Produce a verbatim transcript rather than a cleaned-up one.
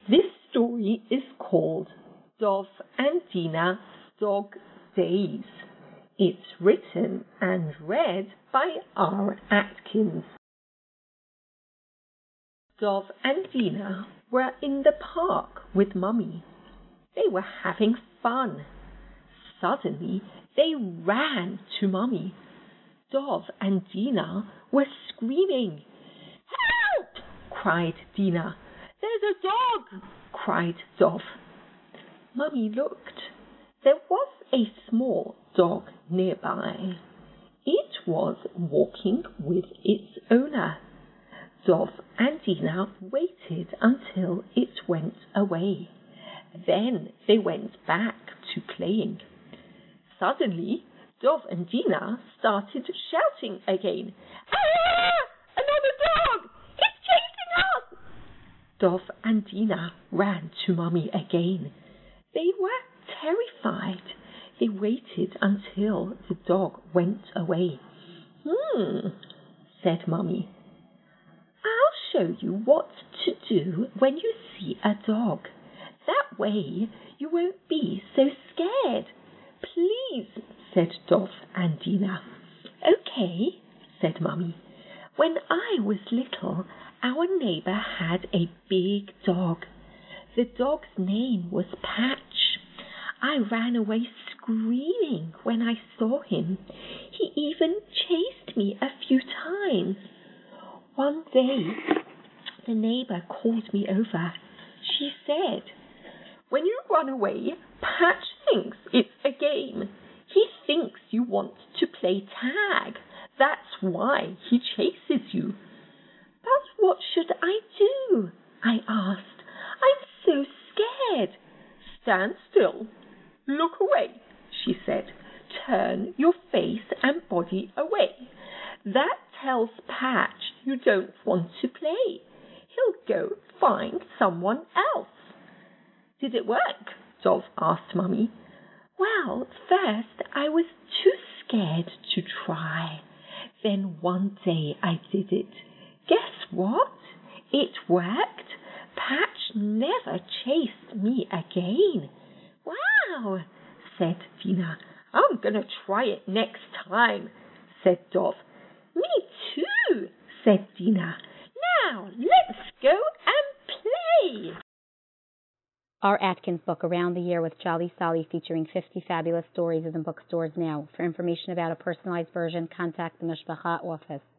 This story is called Dov and Dina's Dog Days. It's written and read by R. Atkins. Dov and Dina were in the park with Mummy. They were having fun. Suddenly, they ran to Mummy. Dov and Dina were screaming. "Help!" cried Dina. "There's a dog!" cried Dov. Mummy looked. There was a small dog nearby. It was walking with its owner. Dov and Dina waited until it went away. Then they went back to playing. Suddenly, Dov and Dina started shouting again. "Ah! Another dog! He's chasing us!" Dov and Dina ran to Mummy again. They were terrified. They waited until the dog went away. Hmm, said Mummy. "I'll show you what to do when you see a dog. That way you won't be so scared. Please," said Dov and Dina. "Okay," said Mummy. "When I was little, our neighbor had a big dog. The dog's name was Patch. I ran away screaming when I saw him. He even chased me a few times. One day, the neighbor called me over. She said, 'When you run away, Patch thinks it's a game. He thinks you want to play tag. That's why he chases you.' 'But what should I do?' I asked. 'I'm so scared.' 'Stand still. Look away,' she said. 'Turn your face and body away. That tells Patch you don't want to play. He'll go find someone else.'" "Did it work?" Dov asked Mummy. "Well, first I was too scared to try. Then one day I did it. Guess what? It worked. Patch never chased me again." "Wow," said Dina. "I'm going to try it next time," said Dov. "Me too," said Dina. "Now let's go and play." R. Atkins book Around the Year with Jolly Solly, featuring fifty fabulous stories, is in bookstores now. For information about a personalized version, contact the Mishpacha office.